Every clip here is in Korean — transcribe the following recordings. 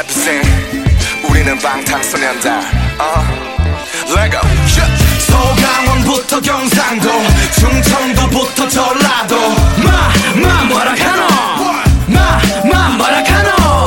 represent. 우리는 방탄소년단. Lego. 서강원부터 경상도, 충청도부터 전라도. 뭐라카노? 뭐라카노?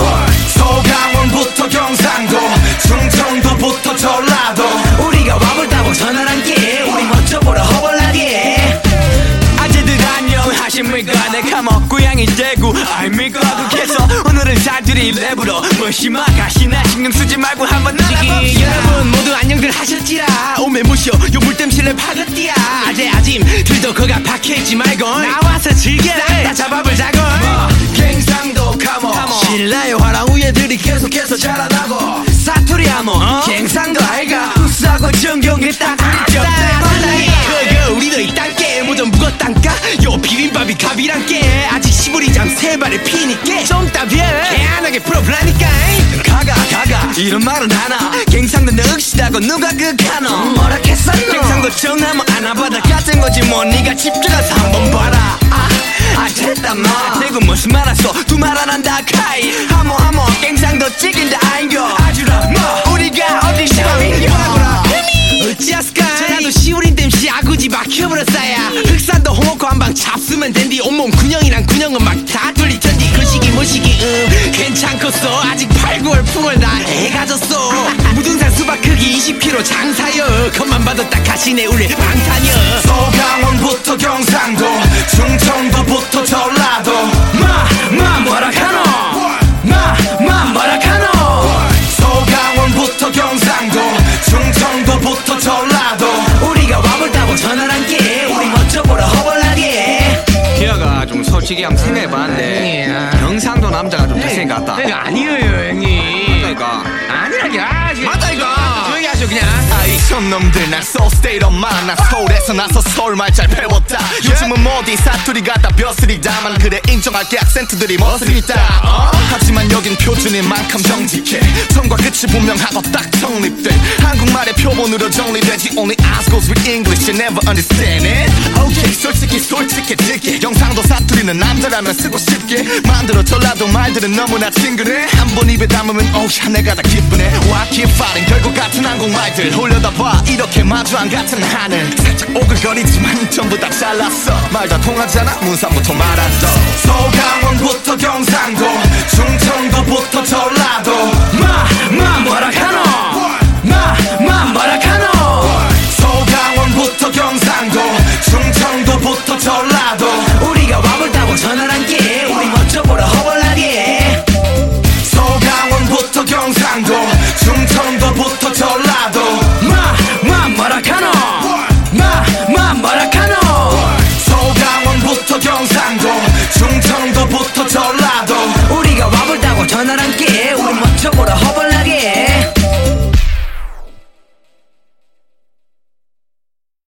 서강원부터 경상도, 충청도부터 전라도. 우리가 와볼다고 전화란게, 우리 멋져 보러 허벌나게. 아재들 안녕하십니까. 내가 먹고양이 대구 아닙니까. 국해서 오늘은 사투리 랩으로 무심하가시나 신경 쓰지 말고 한번 나가봅시다. 여러분 모두 안녕들 하셨지라. 오메 무쇼 요 물땜실을 파긋디야. 아재 아짐 들도 거가 박혀있지 말고 나와서 즐겨라. 다 잡아보자고. 갱상도 카모 신라의 화랑 우예들이 계속해서 자라나고. 사투리 하모 갱상도 아이가 우수하고 정경에 딱 그거 우리도 이 땅께 모전 묵었단가. 요 비빔밥이 갑이란게. 아직 시부리장 세 발에 피니까 좀 따비해 개안하게 풀어보라니까. 가가 이런 말은 하나. 갱상도 늑시다고 누가 그카노. 뭐라 했었노. 갱상도 정하면 안아받아 같은 거지 뭐. 니가 집중해서 한번 봐라. 됐단 마. 대구 무슨 말 하소. 두 말 안 한다 카이. 하모 갱상도 찍인다 아인겨. 아주라 뭐 우리가 어디 시방인겨. 어찌하스까. 전라도 시우린 댐시 아구지 막혀버렸어야. 흑산도 홍어코 한방 잡수면 된디. 온몸 군형이랑 군형은 막 다 뚫리던디. 그 시기 뭐시기 괜찮겠어. 아직 8, 9월 풍월 다 해가졌어. 무등산 수박 크기 20kg 장사여. 겉만 봐도 딱 가시네 우리 방탄여. 서강원부터 경상도, 충청도부터 전라도. 뭐라카노? 뭐라카노? 서강원부터 경상도, 충청도부터 전라도. 우리가 와볼다고 전화란게, 우리 멋져 보러 허벌나게. 기아가 좀 솔직히 한번 생각해봤는데 경상도 남자가 좀 잘생긴 것 같다. 아니에요 형님. 맞다니까. 아니라니까. 맞다니까. 조용히 하셔 그냥. 이촌놈들 난 so state of mind. 난 서울에서 나서 서울말 잘 배웠다. 요즘은 뭐디 사투리 갖다 벼슬이다만 그래 인정할게. 악센트들이 멋스리다. 하지만 여긴 표준인 만큼 정직해. 처음과 끝이 분명하고 딱 정립돼. 한국말의 표본으로 정리되지. Only eyes goes with English. You never understand it. Okay 솔직히 영상도 사투리는 남자라면 쓰고 싶게 만들어. 전라도 말들은 너무나 친근해. 한 번 입에 담으면 오야 내가 다 기쁘네. Why keep fighting. 결국 같은 한국말들 올려다 봐. 이렇게 마주한 같은 하늘. 살짝 오글거리지만 전부 다 잘났어. 말 다 통하잖아 문산부터 말았어. 서강원부터 경상도, 충청도부터 전라도. 뭐라카노? 뭐라카노? 서강원부터 경상도, 충청도부터 전라도. 우리가 와볼다고 전화란게, 우리 멋져 보러 허벌나게. 서강원부터 경상도, 충청도부터 전라도. 뭐라카노? 뭐라카노? 서강원부터 경상도, 충청도부터 전라도. 우리가 와볼다고 전화란게, 우리 멋져 보러 허벌나게.